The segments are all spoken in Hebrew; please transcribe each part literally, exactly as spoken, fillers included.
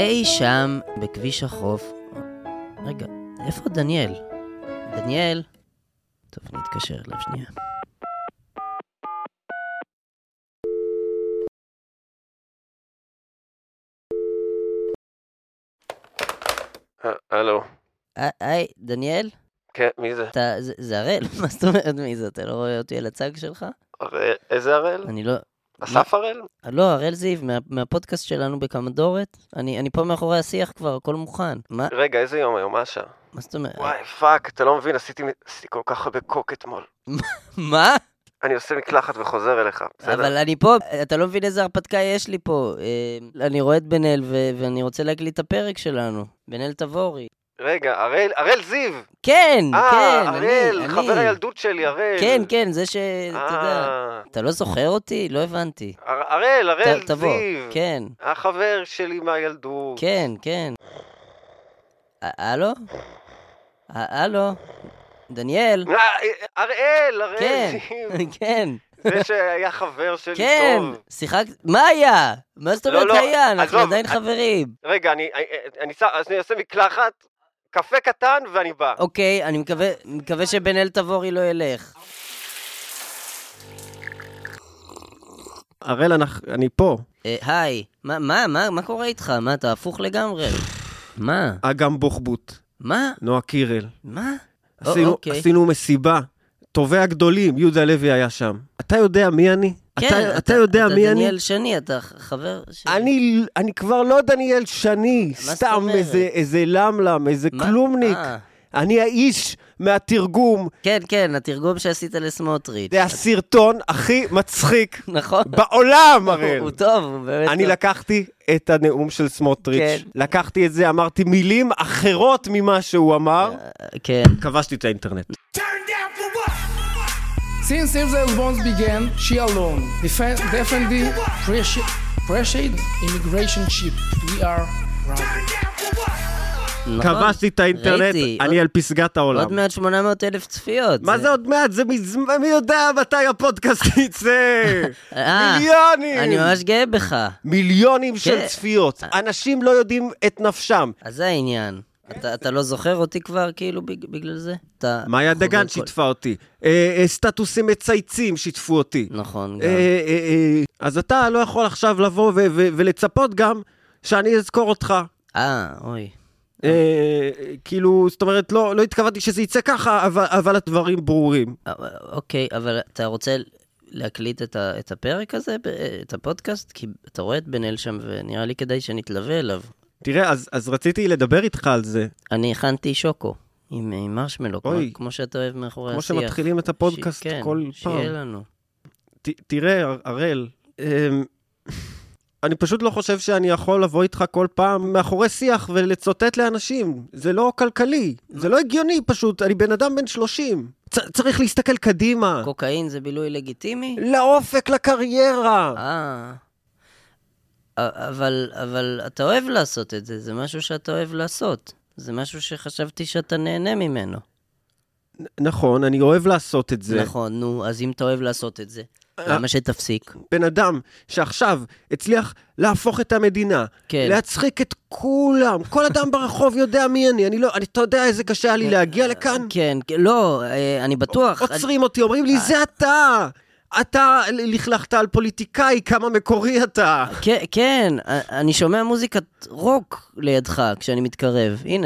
אי שם בכביש החוף. רגע, איפה דניאל? דניאל? טוב, נתקשר אליו שנייה. הלו. היי, דניאל? כן, מי זה? אתה, זה, זה הראל? מה זאת אומרת מי זה? אתה לא רואה אותי על הצג שלך? הראל? איזה הראל? אני לא... אסף הראל? לא, הראל זיו, מה, מהפודקאסט שלנו בקמדורת. אני, אני פה מאחורי השיח כבר, הכל מוכן. מה? רגע, איזה יום היום? מה השעה? מה זאת אומרת? וואי, פאק, אתה לא מבין, עשיתי, עשיתי כל כך הרבה קוק אתמול. מה? אני עושה מקלחת וחוזר אליך, בסדר? אבל אני פה, אתה לא מבין איזה הרפתקה יש לי פה. אה, אני רואה את בן-אל ו- ואני רוצה להקליט את הפרק שלנו. בן-אל תבורי. רגע, הראל, הראל זיו! כן, אה, כן, הראל, אני, חבר אני. הילדות שלי, הראל. כן, כן, זה ש... אתה יודע. אה, אתה לא זוכר אותי? לא הבנתי. הר- הראל, הראל ת- תבוא. זיו. כן, החבר שלי מהילדות. כן, כן. ה- הלו? ה- הלו? דניאל? אה, הראל, הראל כן, זיו. כן. זה שהיה חבר שלי כן, טוב. שיחק... מה היה? מה זאת לא, אומרת לא, היה? אנחנו עזוב, עדיין אני- חברים. רגע, אני, אני, אני, אני, אני אעשה מקלחת, קפה קטן ואני בא. אוקיי, אני מקווה, מקווה שבן-אל תבורי לא ילך. הראל, אני פה. אה, היי, מה, מה, מה, מה קורה איתך? מה, אתה הפוך לגמרי? מה? אגם בוחבוט, מה? נועה קירל. מה? עשינו, או, אוקיי. עשינו מסיבה. טובי הגדולים, יהודה לוי היה שם. אתה יודע מי אני? כן, אתה, אתה יודע אתה מי אני? דניאל שני, אתה ח- חבר שלי. אני, אני כבר לא דניאל שני, זאת סתם אומרת? איזה, איזה למלם, איזה מה? כלומניק. אה. אני האיש מהתרגום. כן, כן, התרגום שעשית לסמוטריץ'. זה הסרטון הכי מצחיק נכון. בעולם, הראל. הוא טוב, הוא באמת אני טוב. לקחתי את הנאום של סמוטריץ', כן. לקחתי את זה, אמרתי מילים אחרות ממה שהוא אמר, כן. כבשתי את האינטרנט. Since Israel's bombs began, she alone defend, defending pressure, pressured immigration ship. We are proud. נכון. כבשתי את האינטרנט, ראיתי, אני על פסגת העולם. עוד מעט שמונה מאות אלף צפיות. מה זה עוד מעט? זה מזמן, מי יודע מתי הפודקאסט יצא? אה, מיליונים! אני ממש גאה בך. מיליונים של כן. צפיות. אנשים לא יודעים את נפשם. אז זה העניין. אתה, אתה לא זוכר אותי כבר כאילו בג- בגלל זה? אתה מאיה חוזר דגן כל- שיתפה אותי. אה, אה, סטטוסים מצייצים שיתפו אותי. נכון, גם. אה, אה, אה, אז אתה לא יכול עכשיו לבוא ו- ו- ולצפות גם שאני אזכור אותך. אה, אוי. אה, כאילו, זאת אומרת, לא, לא התכוונתי שזה יצא ככה, אבל, אבל הדברים ברורים. אה, אוקיי, אבל אתה רוצה להקליט את, ה, את הפרק הזה, ב- את הפודקאסט? כי אתה רואה את בן-אל שם, ונראה לי כדאי שנתלווה אליו. תראה, אז, אז רציתי לדבר איתך על זה. אני הכנתי שוקו עם, עם מרשמלו, כמו, אוי. כמו שאתה אוהב מאחורי כמו השיח. שמתחילים את הפודקאסט ש... כן, כל פעם. שיהיה לנו. ת, תראה, הר- הראל, אמ, אני פשוט לא חושב שאני יכול לבוא איתך כל פעם מאחורי שיח ולצוטט לאנשים. זה לא כלכלי, זה לא הגיוני פשוט, אני בן אדם בן שלושים. צ, צריך להסתכל קדימה, קוקאין זה בילוי לגיטימי? לאופק, לקריירה. אה. אבל, אבל אתה אוהב לעשות את זה, זה משהו שאתה אוהב לעשות. זה משהו שחשבתי שאתה נהנה ממנו. נכון, אני אוהב לעשות את זה. נכון, נו, אז אם אתה אוהב לעשות את זה, למה שתפסיק? בן אדם שעכשיו הצליח להפוך את המדינה, כן. להצחיק את כולם, כל אדם ברחוב יודע מי אני, אני לא, אני, אתה יודע איזה קשה היה לי להגיע לכאן? כן, כן, לא, אה, אני בטוח. עוצרים אותי, אומרים לי, זה אתה! אתה לכלכת על פוליטיקאי, כמה מקורי אתה. כן, כן, אני שומע מוזיקת רוק לידך כשאני מתקרב. הנה.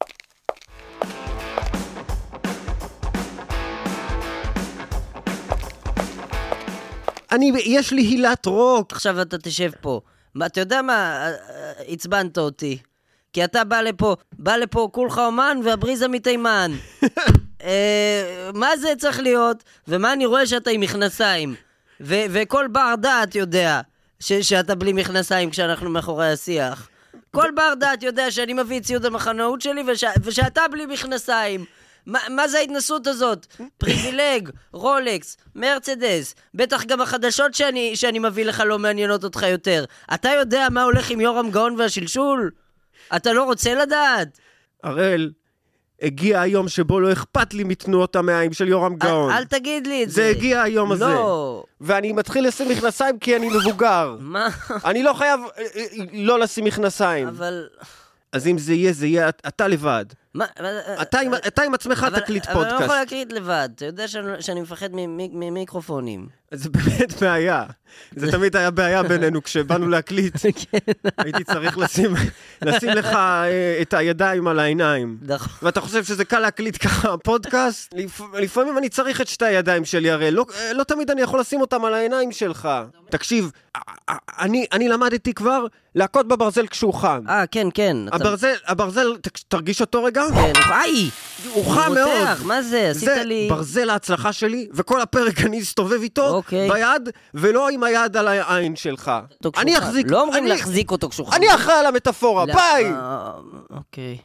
אני, יש לי הילת רוק. עכשיו אתה תשב פה. מה, אתה יודע מה? הצבנת אותי. כי אתה בא לפה, בא לפה כולך אומן והבריזה מתימן. אה, מה זה צריך להיות? ומה אני רואה שאתה עם מכנסיים? ו- וכל בר דעת יודע ש- שאתה בלי מכנסיים כשאנחנו מאחורי השיח. כל בר דעת יודע שאני מביא את ציוד המחנאות שלי וש- ושאתה בלי מכנסיים. מה, מה זה ההתנסות הזאת? פריבילג, רולקס, מרצדס, בטח גם החדשות שאני, שאני מביא לך לא מעניינות אותך יותר. אתה יודע מה הולך עם יורם גאון והשלשול? אתה לא רוצה לדעת? הראל, הגיע היום שבו לא אכפת לי מתנועות המעיים של יורם גאון. אל, אל תגיד לי את זה. זה הגיע היום הזה. לא. ואני מתחיל לשים מכנסיים כי אני מבוגר. מה? אני לא חייב לא לשים מכנסיים. אבל... אז אם זה יהיה, זה יהיה אתה לבד. מה? אתה עם, אתה עם עצמך תקליט פודקאסט. אבל אני לא יכול להקליט לבד. אתה יודע שאני, שאני מפחד ממיקרופונים. זה באמת בעיה. זה תמיד היה בעיה בינינו כשבאנו להקליט. הייתי צריך לשים, לשים לך את הידיים על העיניים. ואתה חושב שזה קל להקליט ככה פודקאסט? לפעמים אני צריך את שתי הידיים שלי הרי. לא, לא תמיד אני יכול לשים אותם על העיניים שלך. תקשיב, אני, אני למדתי כבר להכות בברזל כשהוא חם. אה, כן, כן. הברזל, הברזל, תרגיש אותו רגע? כן, איי! הוא חם מאוד. מה זה? עשית לי... זה ברזל ההצלחה שלי, וכל הפרק אני אסתובב איתו ביד, ולא עם היד על העין שלך. אני אחזיק... לא אומרים להחזיק אותו כשהוא חם. אני אחראי על המטאפורה, ביי! אוקיי.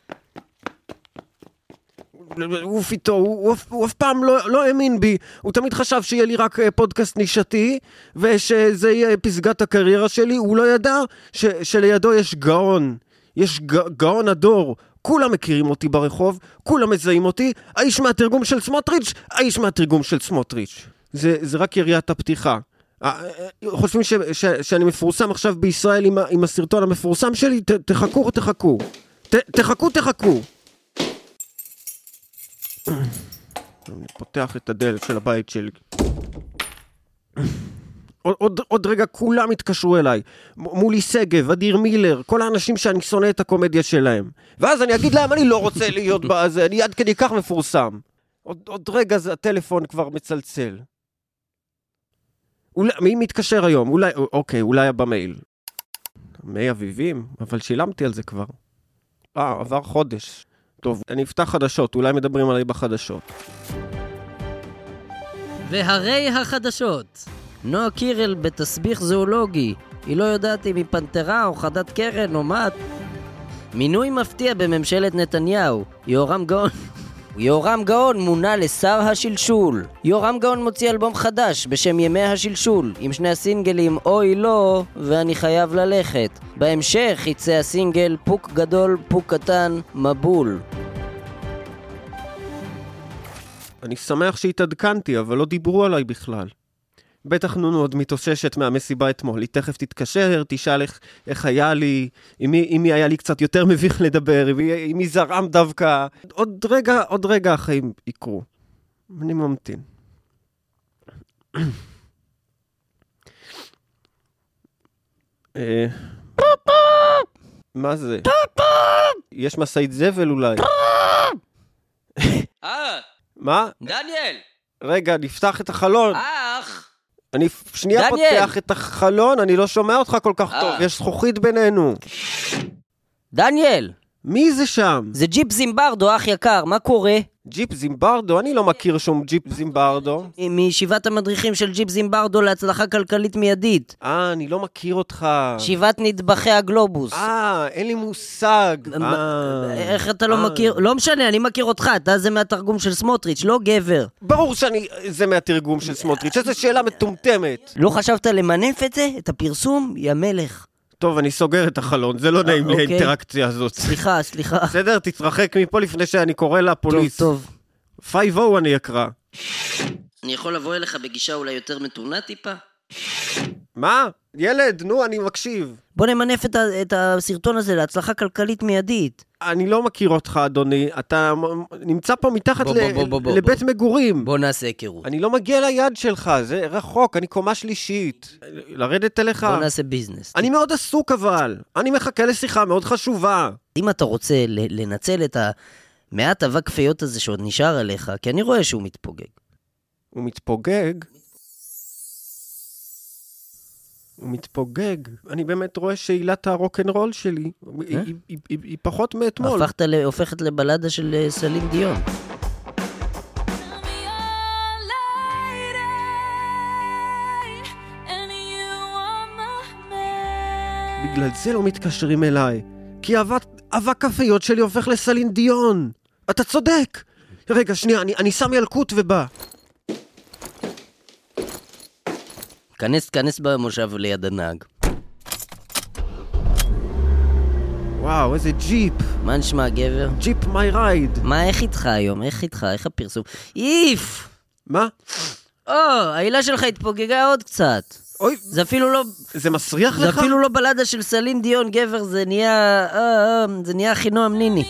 הוא איתו, הוא אף פעם לא האמין בי, הוא תמיד חשב שיהיה לי רק פודקאסט נישתי, ושזה יהיה פסגת הקריירה שלי, הוא לא ידע שלידו יש גאון, יש גאון הדור, כולם מכירים אותי ברחוב, כולם מזהים אותי, האיש מהתרגום של סמוטריץ', האיש מהתרגום של סמוטריץ'. זה, זה רק יריית הפתיחה. חושבים ש, ש, שאני מפורסם עכשיו בישראל עם, עם הסרטון המפורסם שלי, ת, תחכו, תחכו. ת, תחכו, תחכו. אני פותח את הדלת של הבית שלי. עוד, עוד, עוד רגע כולם התקשרו אליי. מולי סגב, אדיר מילר, כל האנשים שאני שונא את הקומדיה שלהם. ואז אני אגיד להם, אני לא רוצה להיות בזה, אני עד כדי כך מפורסם. עוד, עוד רגע הטלפון כבר מצלצל. אולי, מי מתקשר היום? אולי, אוקיי, אולי במייל. מי אביבים? אבל שילמתי על זה כבר. אה, עבר חודש. טוב, אני אפתח חדשות, אולי מדברים עליי בחדשות. והרי החדשות. נועה קירל בתסביך זואולוגי. היא לא יודעת אם היא פנתרה או חדת קרן או מה. מינוי מפתיע בממשלת נתניהו. יורם גאון. יורם גאון מונה לשר השלשול. יורם גאון מוציא אלבום חדש בשם ימי השלשול, עם שני הסינגלים אוי לא ואני חייב ללכת. בהמשך יצא הסינגל פוק גדול פוק קטן מבול. אני שמח שהתעדכנתי, אבל לא דיברו עליי בכלל. בטח נונו עוד מתאוששת מהמסיבה אתמול. היא תכף תתקשר, תשאל איך, איך היה לי, אם מי, אם מי היה לי קצת יותר מביך לדבר, אם מי זרעם דווקא. עוד רגע, עוד רגע החיים יקרו. אני ממתין. מה זה? יש מסעית זבל אולי. אה! מה? דניאל! רגע, נפתח את החלון. אח! אני שנייה פותח את החלון, אני לא שומע אותך כל כך טוב, יש זכוכית בינינו. דניאל! מי זה שם? זה ג'יפ זימברדו, אח יקר, מה קורה? ג'יפ זימברדו? אני לא מכיר שום ג'יפ זימברדו. מישיבת המדריכים של ג'יפ זימברדו להצלחה כלכלית מיידית. אה, אני לא מכיר אותך. שיבת נדבכי הגלובוס. אה, אין לי מושג. איך אתה לא מכיר? לא משנה, אני מכיר אותך, אתה זה מהתרגום של סמוטריץ', לא גבר. ברור שאני זה מהתרגום של סמוטריץ', איזו שאלה מטומטמת. לא חשבת למנף את זה? את הפרסום? יא מלך. טוב, אני סוגר את החלון, זה לא נעים לי האינטראקציה הזאת. סליחה, סליחה. בסדר, תתרחק מפה לפני שאני קורא לפוליס. טוב, טוב. פייב או אני אקרא. אני יכול לבוא אליך בגישה אולי יותר מתונה טיפה? מה? ילד, נו, אני מקשיב. בוא נמנף את, ה- את הסרטון הזה להצלחה כלכלית מיידית. אני לא מכיר אותך, אדוני. אתה נמצא פה מתחת בוא, ל- בוא, בוא, בוא, לבית בוא. מגורים. בוא נעשה היכרות. אני לא מגיע ליד שלך, זה רחוק, אני קומה שלישית. לרדת אליך? בוא נעשה ביזנס. אני מאוד עסוק אבל. אני מחכה לשיחה מאוד חשובה. אם אתה רוצה ל- לנצל את המעט אבק כפיות הזה שעוד נשאר עליך, כי אני רואה שהוא מתפוגג. הוא מתפוגג? הוא מתפוגג. אני באמת רואה שעילת הרוק'נ'רול שלי, היא, היא, היא, היא, היא פחות מאתמול. הפכת ל- הופכת לבלדה של אה, סלין דיון. בגלל זה לא מתקשרים אליי. כי אבק, אבק כפיות שלי הופך לסלין דיון. אתה צודק. רגע, שנייה, אני, אני שם ילקוט ובא. כנס, כנס במושב ליד הנהג. וואו, איזה ג'יפ. מה נשמע, גבר? ג'יפ מי רייד. מה, איך איתך היום? איך איתך? איך הפרסום? איף! מה? או, העילה שלך התפוגגה עוד קצת. אוי, זה אפילו לא... זה מסריח זה לך? אפילו לא בלדה של סלין דיון, גבר, זה נהיה... אה, אה, זה נהיה חינום ניני.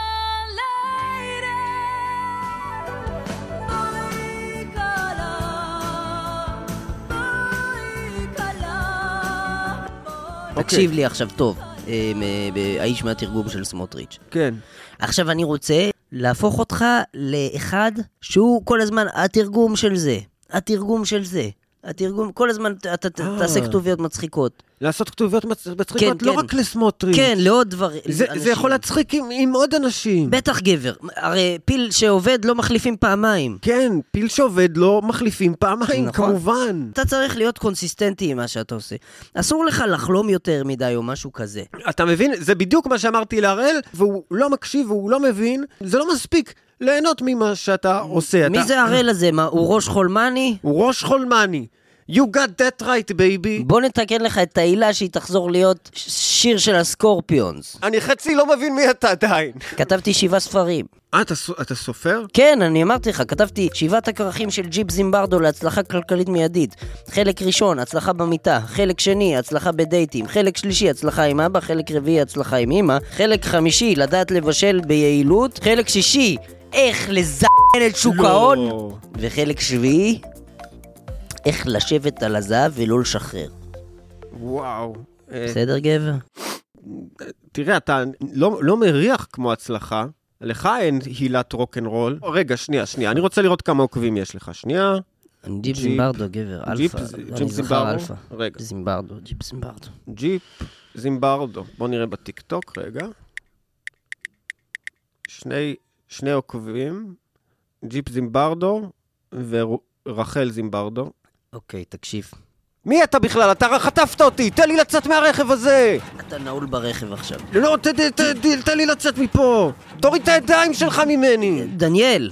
תקשיב לי עכשיו טוב, האיש מהתרגום של סמוטריץ'. כן. עכשיו אני רוצה להפוך אותך לאחד שהוא כל הזמן התרגום של זה, התרגום של זה, התרגום, כל הזמן אתה תעשה כתוביות מצחיקות. לעשות כתוביות מצחיקות לא רק לסמוטריץ'. כן, לעוד דברים. זה יכול להצחיק עם עוד אנשים. בטח גבר, הרי פיל שעובד לא מחליפים פעמיים. כן, פיל שעובד לא מחליפים פעמיים, כמובן. אתה צריך להיות קונסיסטנטי עם מה שאתה עושה. אסור לך לחלום יותר מדי או משהו כזה. אתה מבין? זה בדיוק מה שאמרתי להראל, והוא לא מקשיב והוא לא מבין. זה לא מספיק ליהנות ממה שאתה עושה. מי זה הראל הזה? מה, הוא ראש חולמני? הוא ראש חולמני. You got that right, baby. בוא נתקן לך את העילה שהיא תחזור להיות שיר של הסקורפיונס. אני חצי לא מבין מי אתה עדיין. כתבתי שבעה ספרים. אה, אתה, אתה סופר? כן, אני אמרתי לך, כתבתי שבעת הכרכים של ג'יפ זימברדו להצלחה כלכלית מיידית. חלק ראשון, הצלחה במיטה. חלק שני, הצלחה בדייטים. חלק שלישי, הצלחה עם אבא. חלק רביעי, הצלחה עם אמא. חלק חמישי, לדעת לבשל ביעילות. חלק שישי, איך לזיין את שוק ההון. לא. וחלק שביעי, איך לשבת על הזהב ולא לשחרר. וואו. בסדר, גבר? תראה, אתה לא, לא מריח כמו הצלחה. לך אין הילת רוק'נ'רול. רגע, שנייה, שנייה. אני רוצה לראות כמה עוקבים יש לך. שנייה. ג'יפ זימברדו, גבר. אלפא. ג'יפ זימברדו. רגע. זימברדו, ג'יפ זימברדו. ג'יפ זימברדו. בוא נראה בטיקטוק, רגע. שני, שני עוקבים. ג'יפ זימברדו ורחל זימברדו. אוקיי, תקשיב. מי אתה בכלל? אתה חטפת אותי! תן לי לצאת מהרכב הזה! אתה נעול ברכב עכשיו. לא, תן לי לצאת מפה! תוריד את הידיים שלך ממני! דניאל!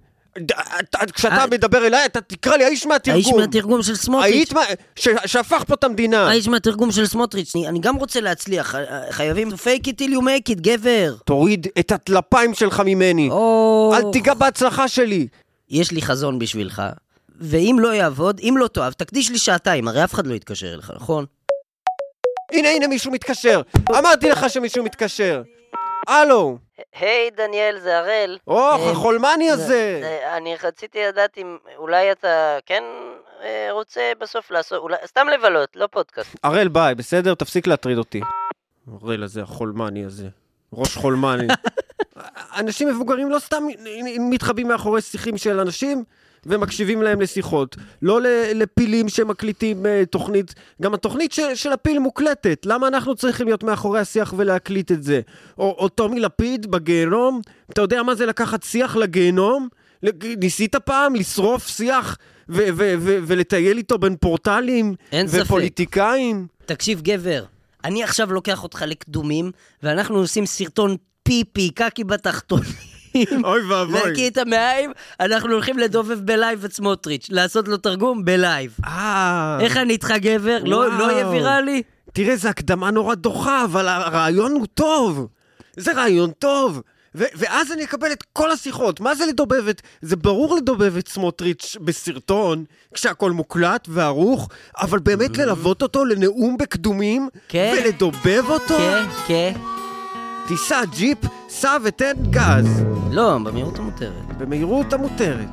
כשאתה מדבר אליי, אתה תקרא לי האיש מהתרגום. האיש מהתרגום של סמוטריץ'. שהפך פה את המדינה. האיש מהתרגום של סמוטריץ'. אני גם רוצה להצליח. חייבים to fake it till you make it, גבר. תוריד את הטלפיים שלך ממני. אל תיגע בהצלחה שלי. יש לי חזון בשבילך. ואם לא יעבוד, אם לא תאהב, תקדיש לי שעתיים, הרי אף אחד לא יתקשר אליך, נכון? הנה, הנה מישהו מתקשר. אמרתי לך שמישהו מתקשר. הלו. היי, דניאל, זה הראל. אוח, החולמני הזה. אני רציתי לדעת אם אולי אתה כן רוצה בסוף לעשות, סתם לבלות, לא פודקאסט. הראל, ביי, בסדר? תפסיק להטריד אותי. הראל הזה, החולמני הזה. ראש חולמני. אנשים מבוגרים לא סתם מתחבאים מאחורי שיחים של אנשים, ומקשיבים להם לשיחות. לא לפילים שמקליטים תוכנית. גם התוכנית של, של הפיל מוקלטת. למה אנחנו צריכים להיות מאחורי השיח ולהקליט את זה? או, או טומי לפיד בגיהנום. אתה יודע מה זה לקחת שיח לגיהנום? ניסית פעם לשרוף שיח ו- ו- ו- ולטייל איתו בין פורטלים ופוליטיקאים? תקשיב גבר, אני עכשיו לוקח אותך לקדומים, ואנחנו עושים סרטון פיפי, קקי בתחתונים. אוי ואבוי. להקיא את המאיים, אנחנו הולכים לדובב בלייב את סמוטריץ', לעשות לו תרגום בלייב. אה. איך אני איתך גבר? לא, לא יהיה ויראלי? תראה, זה הקדמה נורא דוחה, אבל הרעיון הוא טוב. זה רעיון טוב. ו- ואז אני אקבל את כל השיחות. מה זה לדובבת? זה ברור לדובב את סמוטריץ' בסרטון, כשהכל מוקלט וערוך, אבל באמת ללוות אותו לנאום בקדומים, כן. ולדובב אותו? כן, כן. תיסע ג'יפ, סע ותן גז. לא, במהירות המותרת. במהירות המותרת.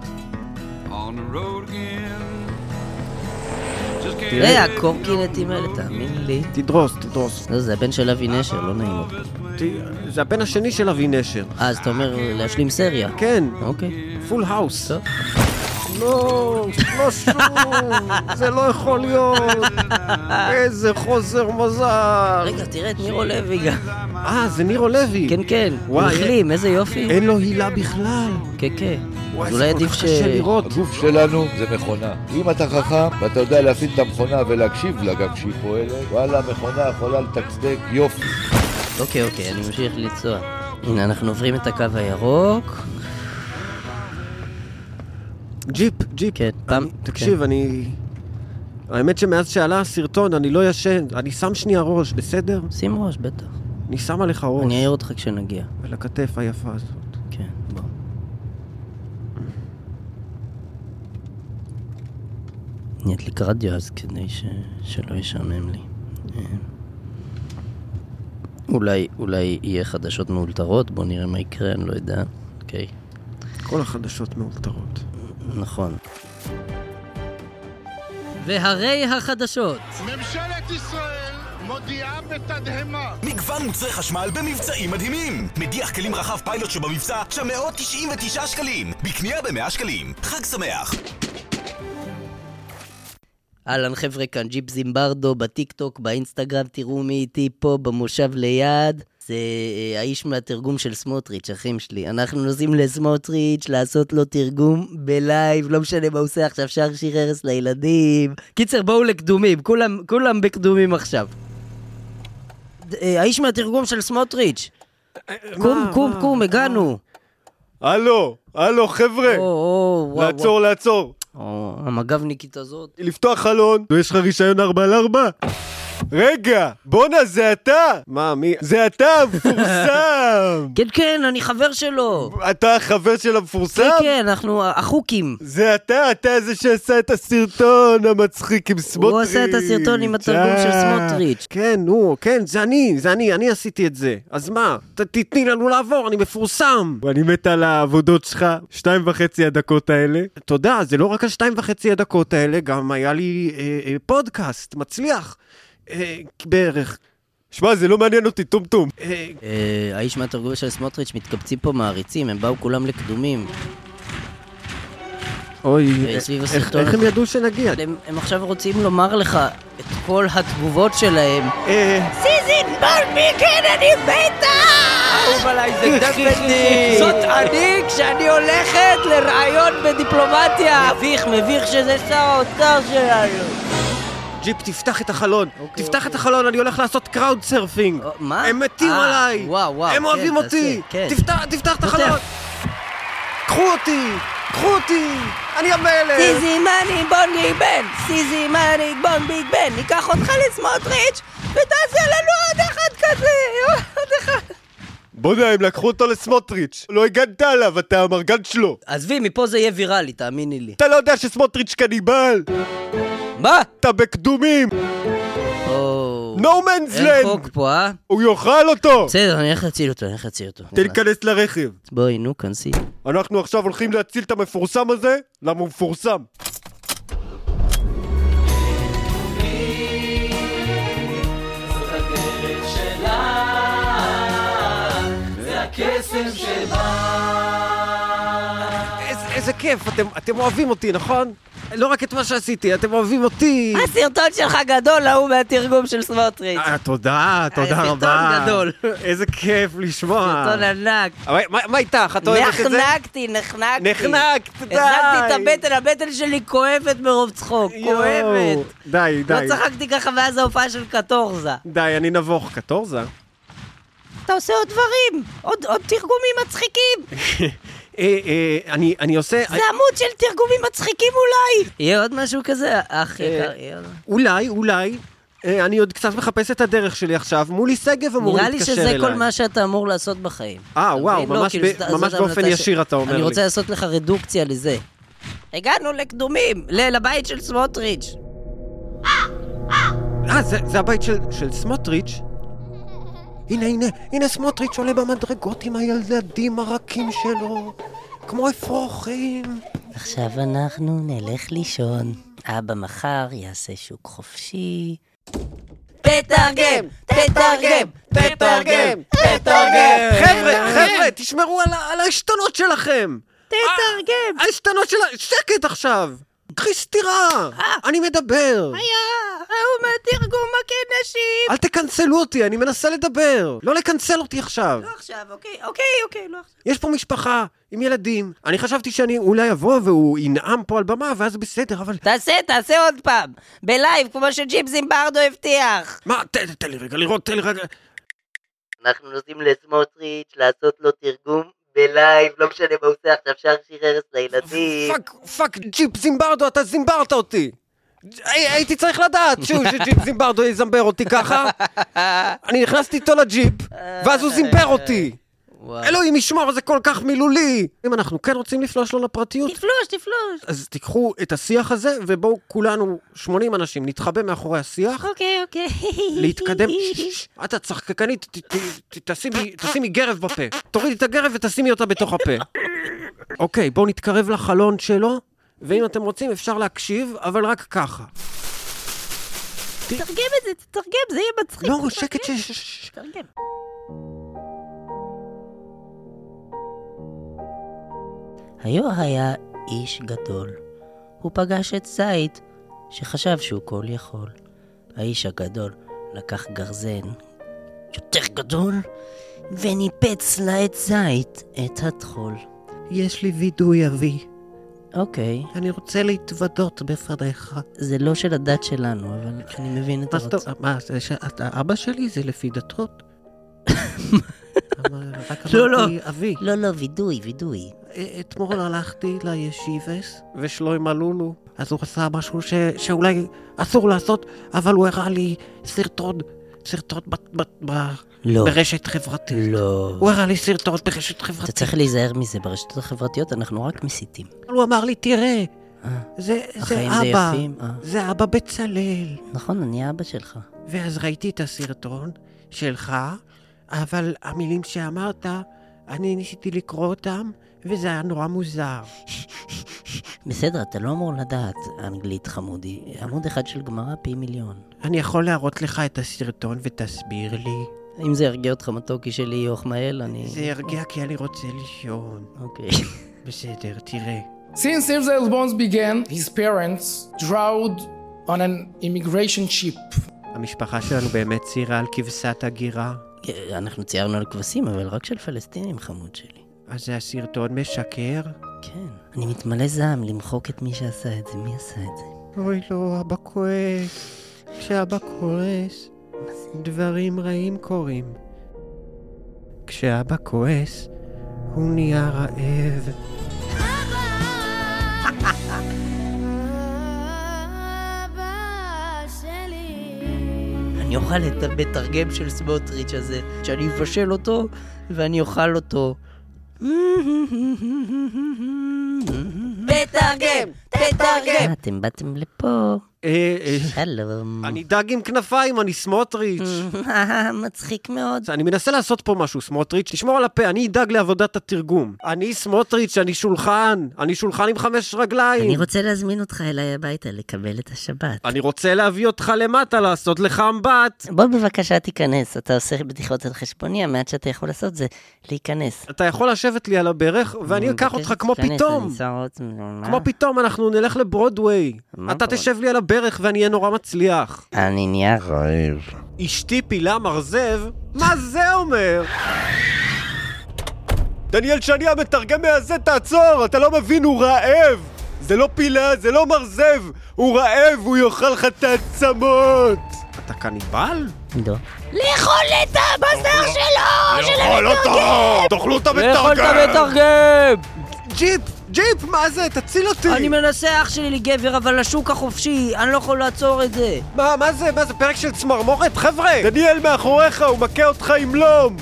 תראה, הקורקינטים האלה, תאמין לי. תדרוס, תדרוס. לא, זה הבן של אבי נשר, לא נעים אותו. זה הבן השני של אבי נשר. אז אתה אומר להשלים סריה? כן. אוקיי. פול האוס. לא, לא שום, זה לא יכול להיות. איזה חוסר מזל. רגע, תראה את נירו לוי גם. אה, זה נירו לוי. כן, כן. הוא החלים, איזה יופי. אין לו הילה בכלל. כן, כן. וואי, זה כל כך קשה לראות. הגוף שלנו זה מכונה. אם אתה חכם ואתה יודע להפעיל את המכונה ולהקשיב לה גם כשהיא פועלת, וואלה, המכונה יכולה לתקתק יופי. אוקיי, אוקיי, אני ממשיך לנסוע. הנה, אנחנו עוברים את הקו הירוק. ג'יפ, ג'יפ. כן, פעם... תקשיב, כן. אני... האמת שמאז שעלה הסרטון, אני לא ישן. אני שם שנייה ראש, בסדר? שים ראש, בטח. אני שם עליך ראש. אני אעיר אותך כשנגיע. ולכתף היפה הזאת. כן, בוא. אני אדליק רדיו אז כדי ש... שלא ישעמם לי. אולי, אולי יהיה חדשות מאולתרות, בוא נראה מה יקרה, אני לא יודע. אוקיי. כל החדשות מאולתרות. נכון. והרי החדשות. ממשלת ישראל מודיעה בתדהמה. מגוון מוצרי חשמל במבצעים מדהימים. מדיח כלים רחב פיילוט שבמבצע תשע מאות תשעים ותשעה שקלים. בקנייה ב-מאה שקלים. חג שמח. אהלן חבר'ה, כאן ג'יפ זימברדו בטיקטוק, באינסטגרם, תראו מי איתי פה במושב ליד. זה אה, האיש מהתרגום של סמוטריץ', אחים שלי. אנחנו נוסעים לסמוטריץ' לעשות לו תרגום בלייב, לא משנה מה הוא עושה עכשיו, שר שיר הרס לילדים. קיצר, בואו לקדומים, כולם, כולם בקדומים עכשיו. אה, האיש מהתרגום של סמוטריץ'. קום, קום, קום, הגענו. הלו, הלו חבר'ה, או, או, וואו, לעצור, לעצור. או, המגבניקית הזאת. לפתוח חלון. יש לך רישיון ארבע על ארבע? רגע, בונה, זה אתה! מה, מי? זה אתה המפורסם! כן, כן, אני חבר שלו. אתה החבר של המפורסם? כן, כן, אנחנו החוקים. זה אתה, אתה זה שעשה את הסרטון המצחיק עם סמוטריץ'. הוא עשה את הסרטון עם התרגום של סמוטריץ'. כן, נו, כן, זה אני, זה אני, אני עשיתי את זה. אז מה? ת, תתני לנו לעבור, אני מפורסם. ואני מת על העבודות שלך, שתיים וחצי הדקות האלה. תודה, זה לא רק השתיים וחצי הדקות האלה, גם היה לי אה, אה, פודקאסט מצליח. אה, בערך. שמע, זה לא מעניין אותי, טום טום. אה, אה, האיש מהתרגום של סמוטריץ' מתקבצים פה מעריצים, הם באו כולם לקדומים. אוי, אה, סביב איך, הסרטון. איך הם ידעו שנגיע? הם, הם עכשיו רוצים לומר לך את כל התגובות שלהם. אה, סיזין בולבי, כן, אני מתה! אהוב עליי, זה דפנדי! זאת אני כשאני הולכת לרעיון בדיפלומטיה! מביך, מביך שזה שר האוצר שלנו. ג'יפ, תפתח את החלון. אוקיי, תפתח אוקיי. את החלון, אני הולך לעשות קראוד סרפינג. אה, מה? הם מתים אה, עליי. וואו, וואו, הם כן, אוהבים תעשה, אותי. כן. תפתח, תפתח את פותח. החלון. קחו אותי, קחו אותי. אני המלך. סיזי מני בון ביג בן, סיזי מני בון ביג בן, ניקח אותך לסמוטריץ' ותעשה לנו עוד אחד כזה, עוד אחד. בוא'נה, הם לקחו אותו לסמוטריץ'. לא הגנת עליו, אתה המרגן שלו. עזבי, מפה זה יהיה ויראלי, תאמיני לי. אתה לא יודע שסמוטריץ' קניבל. מה? אתה בקדומים. או... No man's אין land. חוק פה, אה? הוא יאכל אותו. בסדר, אני הולך להציל אותו, אני הולך להציל אותו. תן להיכנס לרכב. בואי, נו, כנסי. אנחנו עכשיו הולכים להציל את המפורסם הזה, למה הוא מפורסם. איזה, איזה כיף, אתם, אתם אוהבים אותי, נכון? לא רק את מה שעשיתי, אתם אוהבים אותי. הסרטון שלך גדול, ההוא מהתרגום של סמוטריץ'. אה, תודה, תודה סרטון רבה. גדול. איזה כיף לשמוע. סרטון ענק. אבל מה, מה איתך? את אוהבת את זה? נחנקתי, נחנקתי. נחנקת, די. החזקתי את הבטן, הבטן שלי כואבת מרוב צחוק. יואו, כואבת. די, די. לא צחקתי ככה מאז ההופעה של קטורזה. די, אני נבוך. קטורזה? אתה עושה עוד דברים, עוד, עוד תרגומים מצחיקים. אה, אה, אני, אני עושה... זה עמוד של תרגומים מצחיקים אולי. יהיה עוד משהו כזה, אח יקר. יהיה עוד- אולי, אולי. אה, אני עוד קצת מחפש את הדרך שלי עכשיו. מולי שגב אמור נראה להתקשר לי אליי. שזה כל מה שאתה אמור לעשות בחיים. אה, אתה וואו, מבין? לא, ממש כאילו, ב- זאת- ממש זאת באופן ההמלצה ישיר ש- אתה אומר אני לי. רוצה לעשות לך רדוקציה לזה. הגענו לקדומים, ל- לבית של סמוטריץ'. אה, זה, זה הבית של, של סמוטריץ'. הנה, הנה, הנה סמוטריץ' עולה במדרגות עם הילדים הרכים שלו. כמו אפרוחים. עכשיו אנחנו נלך לישון. אבא מחר יעשה שוק חופשי. תתרגם! תתרגם! תתרגם! תתרגם! חבר'ה, חבר'ה, תשמרו על, ה- על העשתונות שלכם. תתרגם! העשתונות של... ה- שקט עכשיו. קחי סתירה. אני מדבר. ההוא מהתרגום מכה נשים! אל תקנצלו אותי, אני מנסה לדבר. לא לקנצל אותי עכשיו. לא עכשיו, אוקיי, אוקיי, אוקיי, לא עכשיו. יש פה משפחה עם ילדים. אני חשבתי שאני אולי אבוא והוא ינעם פה על במה, ואז בסדר, אבל... תעשה, תעשה עוד פעם. בלייב, כמו שג'יפ זימברדו הבטיח. מה? תן, תן לי רגע לראות, תן לי רגע... אנחנו נוסעים לסמוטריץ' לעשות לו תרגום בלייב, לא משנה מה הוא עושה עכשיו, שר שיר הרס לילדים. פאק, פאק, ג'יפ זימברדו, אתה זימברת אותי. הייתי צריך לדעת שג'יפ זימברדו יזמבר אותי ככה. אני נכנסתי איתו לג'יפ, ואז הוא זימבר אותי. אלוהים ישמור, זה כל כך מילולי. אם אנחנו כן רוצים לפלוש לו לפרטיות, תפלוש, תפלוש. אז תיקחו את השיח הזה, ובואו כולנו, שמונים אנשים, נתחבא מאחורי השיח. אוקיי, אוקיי. להתקדם. אתה צחקקנית, תשימי גרב בפה. תורידי את הגרב ותשימי אותה בתוך הפה. אוקיי, בואו נתקרב לחלון שלו, ואם אתם רוצים אפשר להקשיב, אבל רק ככה. תתרגם את זה, תתרגם, זה יהיה מצחיק. לא, שקט, שש. תתרגם. היו היה איש גדול. הוא פגש את זית שחשב שהוא כל יכול. האיש הגדול לקח גרזן יותר גדול וניפץ לעץ זית את התחול. יש לי וידוי אבי. אוקיי. אני רוצה להתוודות בפניך. זה לא של הדת שלנו, אבל אני מבין את הרצון. מה, אבא שלי זה לפי דתות? לא, לא. אבי. לא, לא, וידוי, וידוי. אתמול הלכתי לישיבס, ושלוים עלולו, אז הוא עשה משהו ש, שאולי אסור לעשות, אבל הוא הראה לי סרטון, סרטון ב, ב, ב, לא. ברשת חברתית. לא. הוא הראה לי סרטון ברשת חברתית. אתה צריך להיזהר מזה, ברשתות החברתיות אנחנו רק מסיתים. הוא אמר לי, תראה, זה, זה אבא, זה, יפים, זה אבא בצלאל. נכון, אני אבא שלך. ואז ראיתי את הסרטון שלך, אבל המילים שאמרת, אני ניסיתי לקרוא אותם, וזה היה נורא מוזר. בסדר, אתה לא אמור לדעת אנגלית חמודי. עמוד אחד של גמרא פי מיליון. אני יכול להראות לך את הסרטון ותסביר לי. אם זה ירגיע אותך מתוקי שלי יוחמאל, אני... זה ירגיע כי אני רוצה לישון. אוקיי. בסדר, תראה. Since Israel's bonds began, his parents drowed on an immigration ship. המשפחה שלנו באמת ציירה על כבשת הגירה. אנחנו ציירנו על כבשים, אבל רק של פלסטינים, חמוד שלי. אז זה הסרטון משקר? כן. אני מתמלא זעם למחוק את מי שעשה את זה. מי עשה את זה? אוי לא, אבא כועס. כשאבא כועס, דברים רעים קורים. כשאבא כועס, הוא נהיה רעב. אני אוכל את המתרגם של סמוטריץ' הזה, שאני אפשל אותו ואני אוכל אותו. תתרגם, תתרגם. אתם באתם לפה. שלום. אני דג עם כנפיים, אני סמוטריץ'. מצחיק מאוד. אני מנסה לעשות פה משהו, סמוטריץ'. תשמור על הפה, אני אדאג לעבודת התרגום. אני סמוטריץ', אני שולחן. אני שולחן עם חמש רגליים. אני רוצה להזמין אותך אליי הביתה לקבל את השבת. אני רוצה להביא אותך למטה לעשות לך אמבט. בוא בבקשה תיכנס. אתה עושה בדיחות על חשבוני, המעט שאתה יכול לעשות זה להיכנס. אתה יכול לשבת לי על הברך, ואני אקח אותך כמו פתאום. כמו פתאום, אנחנו נלך לברודווי. אתה תשב לי על הברך ואני אהיה נורא מצליח. אני נהיה רעב. אשתי פילה מרזב? מה זה אומר? דניאל שני המתרגם מהזה, תעצור, אתה לא מבין, הוא רעב. זה לא פילה, זה לא מרזב. הוא רעב, הוא יאכל לך את העצמות. אתה קניבל? לא. לאכול את הבשר שלו! לאכול אותו! תאכלו את המתרגם! לאכול את המתרגם! ג'יפ! ג'יפ, מה זה? תציל אותי! אני מנסה אח שלי לגבר, אבל לשוק החופשי, אני לא יכול לעצור את זה. מה, מה זה? מה זה? פרק של צמרמורת? חבר'ה! דניאל מאחוריך, הוא מכה אותך עם לום!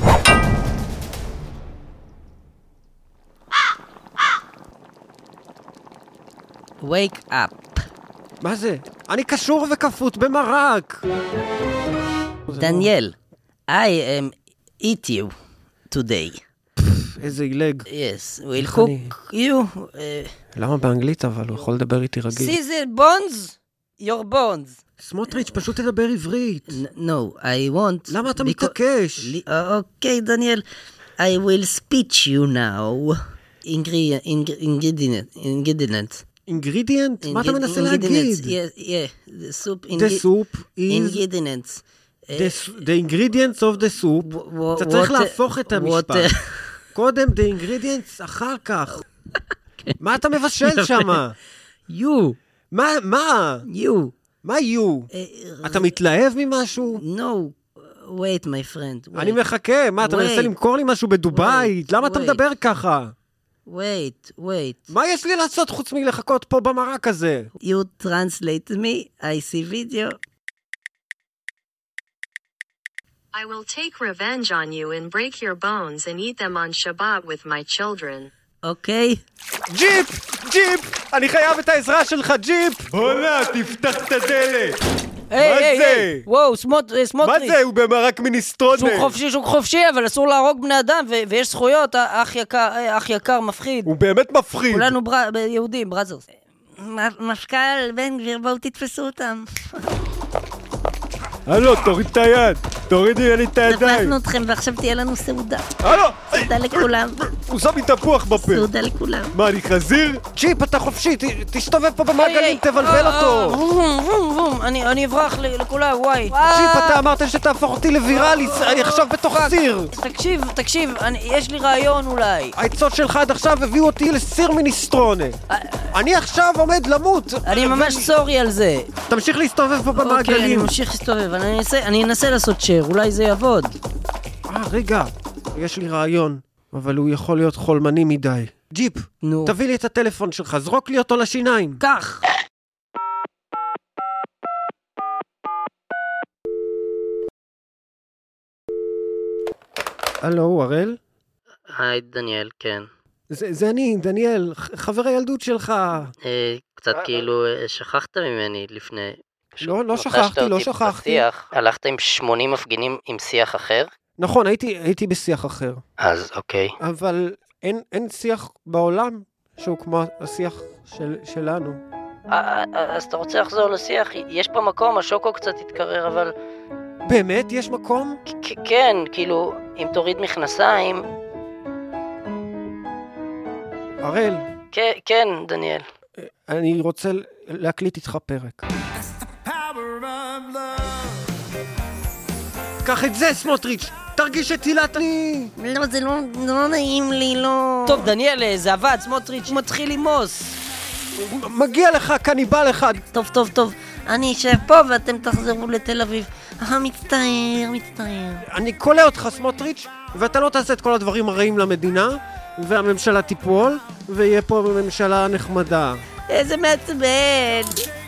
Wake up. מה זה? אני קשור וכפות במרק! דניאל, I am eat you today. איזה אילג. Yes, we'll cook you. למה באנגלית אבל? הוא יכול לדבר איתי רגיל. See the bones? Your bones. סמוטריץ', פשוט תדבר עברית. No, I want... למה אתה מתעקש? אוקיי, דניאל. I will speech you now. Ingredient. Ingredient. Ingredient? מה אתה מנסה להגיד? Yeah, yeah. The soup. The soup is... Ingredients. The ingredients of the soup. אתה צריך להפוך את המשפט. קודם the ingredients, אחר כך. מה אתה מבשל שמה? You. מה? מה? You. מה you? אתה מתלהב ממשהו? No. Wait, my friend. אני מחכה. מה, אתה מנסה למכור לי משהו בדוביי? למה אתה מדבר ככה? wait, wait. מה יש לי לעשות חוץ מלחכות פה במרק הזה? You translate me, I see video. I will take revenge on you and break your bones and eat them on Shabbat with my children. אוקיי? ג'יפ! ג'יפ! אני חייב את העזרה שלך, ג'יפ! בונה, תפתח את הדלת! היי, מה היי, זה? היי! וואו, סמוטריץ'. מה זה? הוא במרק מיניסטרונה. שוק חופשי, שוק חופשי, אבל אסור להרוג בני אדם, ו- ויש זכויות, אח יקר, אח יקר מפחיד. הוא באמת מפחיד. כולנו בר... יהודים, ברזרס. מפכ"ל, בן גביר, בואו תתפסו אותם. הלו, תוריד את היד. תורידי לי את הידיים. תפסנו אתכם, ועכשיו תהיה לנו סעודה. הלו! סעודה לכולם. הוא שם לי תפוח בפה. סעודה לכולם. מה, אני חזיר? ג'יפ, אתה חופשי, תסתובב פה במעגלים, תבלבל אותו. אני אברח לכולם, וואי. ג'יפ, אתה אמרת שתהפוך אותי לוויראלי, אני עכשיו בתוך סיר. תקשיב, תקשיב, יש לי רעיון אולי. העצות שלך עד עכשיו הביאו אותי לסיר מיניסטרונה. אני עכשיו עומד למות. אני ממש סורי על זה. תמשיך להסתובב פה אוקיי, אני במעגלים. ממשיך להסתובב, אני אנסה לעשות שייר, אולי זה יעבוד. אה, רגע, יש לי רעיון, אבל הוא יכול להיות חולמני מדי. ג'יפ, נו. תביא לי את הטלפון שלך, זרוק לי אותו לשיניים. כך. הלו, הראל? היי, דניאל, כן. זה, זה אני, דניאל, ח- חבר הילדות שלך. אה, קצת כאילו אה, שכחת ממני לפני. לא, לא פגשת שכחתי, לא אותי שכחתי. בשיח, הלכת עם שמונים מפגינים עם שיח אחר? נכון, הייתי, הייתי בשיח אחר. אז אוקיי. אבל אין, אין שיח בעולם שהוא כמו השיח של, שלנו. אה, אה, אז אתה רוצה לחזור לשיח? יש פה מקום, השוקו קצת התקרר, אבל... באמת? יש מקום? כ- כן, כאילו, אם תוריד מכנסיים... הראל, כן, כן, דניאל. אני רוצה להקליט איתך פרק. קח את זה, סמוטריץ'! תרגיש את תהילת אני... לא, זה לא, לא נעים לי, לא... טוב, דניאל, זה עבד, סמוטריץ' מתחיל למוס. מגיע לך קניבל אחד. טוב, טוב, טוב. אני אשב פה ואתם תחזרו לתל אביב. אה, מצטער, מצטער. אני קולה אותך, סמוטריץ', ואתה לא תעשה את כל הדברים הרעים למדינה, והממשלה תיפול, ויהיה פה ממשלה נחמדה. איזה מעצבן.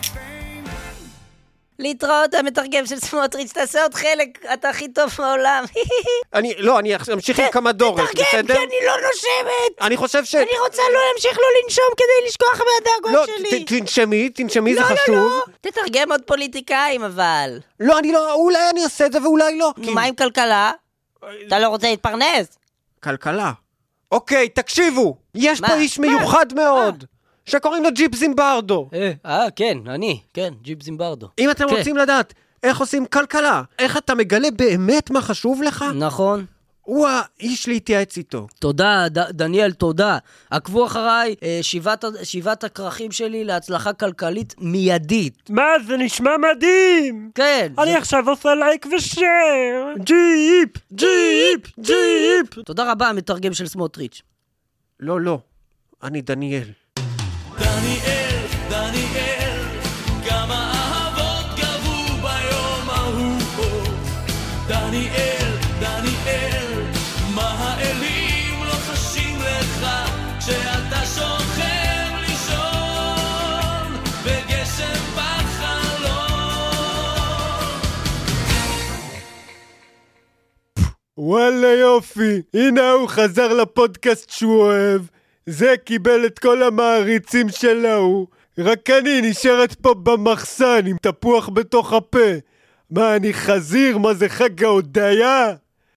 להתראות, המתרגם של סמוטריץ', תעשה עוד חלק, אתה הכי טוב בעולם. אני, לא, אני אמשיך עם כמה דורת, תתרגם, בסדר? כי אני לא נושמת. אני חושב ש... אני רוצה לא להמשיך לא לנשום כדי לשכוח מהדאגות לא, שלי. ת- תנשמי, תנשמי, זה לא, חשוב. לא, לא. תתרגם עוד פוליטיקאים, אבל. לא, אני לא, אולי אני אעשה את זה ואולי לא. כי- מה עם כלכלה? אתה לא רוצה להתפרנס? כלכלה. אוקיי, תקשיבו, יש מה? פה איש מה? מיוחד מאוד, שקוראים לו ג'יפ זימברדו. אה, כן, אני, כן, ג'יפ זימברדו. אם אתם כן. רוצים לדעת איך עושים כלכלה, איך אתה מגלה באמת מה חשוב לך, נכון. הוא האיש להתייעץ איתו. תודה, ד, דניאל, תודה. עקבו אחריי, אה, שבעת, שבעת הכרכים שלי להצלחה כלכלית מיידית. מה, זה נשמע מדהים. כן. אני זה... עכשיו עושה לייק ושאר. ג'יפ, ג'יפ, ג'יפ. תודה רבה, המתרגם של סמוטריץ'. לא, לא, אני דניאל. דניאל, דניאל, כמה אהבות גבו ביום ההוא פה. דניאל, דניאל, מה האלים לא חשים לך כשאתה שוכב לישון בגשם בחלום. וואלה יופי, הנה הוא חזר לפודקאסט שהוא אוהב. זה קיבל את כל המעריצים שלו, רק אני נשארת פה במחסן עם תפוח בתוך הפה. מה, אני חזיר? מה זה חג ההודיה?